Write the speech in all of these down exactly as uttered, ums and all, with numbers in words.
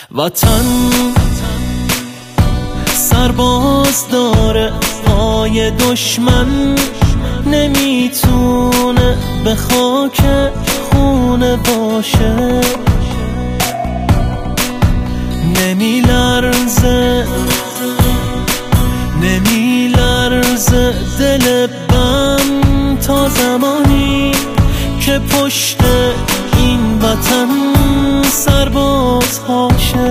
وطن سرباز داره پای دشمن، نمیتونه به خاک خونه باشه، نمیلرزه نمیلرزه دل بم تا زمانی که پشت این وطن سرباز هاشه.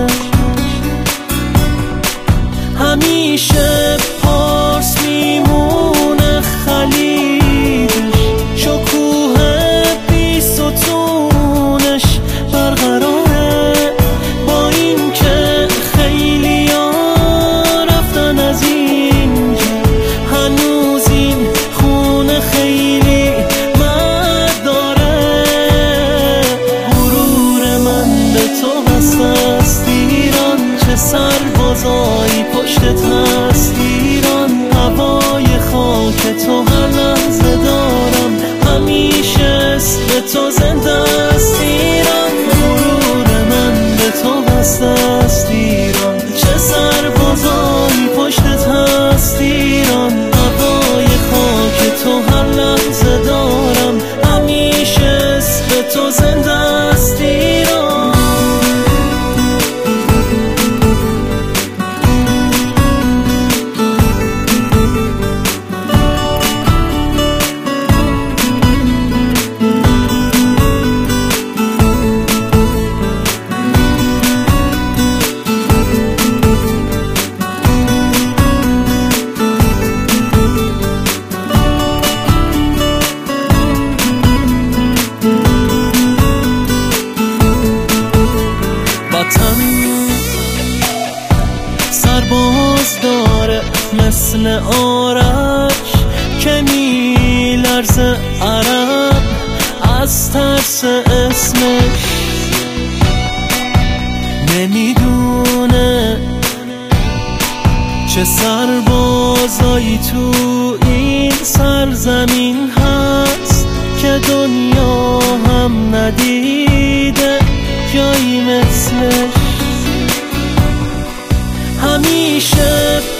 همیشه پارس میمونه خلیلش، شکوه بی ستونش برقراره، با این که خیلی ها رفتن از اینجا، هنوز این خونه خیلی مرد داره. غرور من به تو هست است ایران، چه سربازایی پشتت هست ایران، هوای خاک تو هر لحظه دارم، همیشه اسم تو زنده است ایران. غرور من به تو هست است ایران، چه سربازایی پشتت هست ایران، هوای خاک تو هر لحظه دارم، همیشه اسم تو زنده است ایران. سرباز داره مثل آرش که میلرزه عرب از ترس اسمش، نمیدونه چه سربازایی تو این سرزمین هست که دنیا هم ندیده جایی مثلش. همیشه